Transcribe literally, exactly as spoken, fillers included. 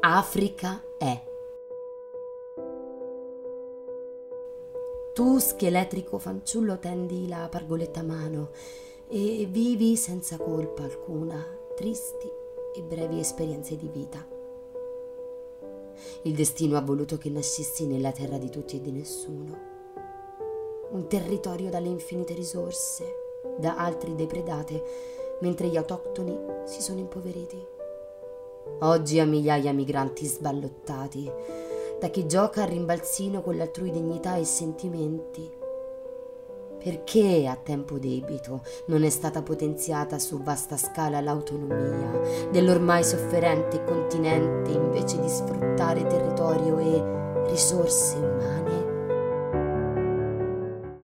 Africa è. Tu, scheletrico fanciullo, tendi la pargoletta a mano e vivi senza colpa alcuna tristi e brevi esperienze di vita. Il destino ha voluto che nascissi nella terra di tutti e di nessuno, un territorio dalle infinite risorse, da altri depredate, mentre gli autoctoni si sono impoveriti. Oggi a migliaia migranti sballottati, da chi gioca a rimbalzino con l'altrui dignità e sentimenti. Perché a tempo debito non è stata potenziata su vasta scala l'autonomia dell'ormai sofferente continente invece di sfruttare territorio e risorse umane?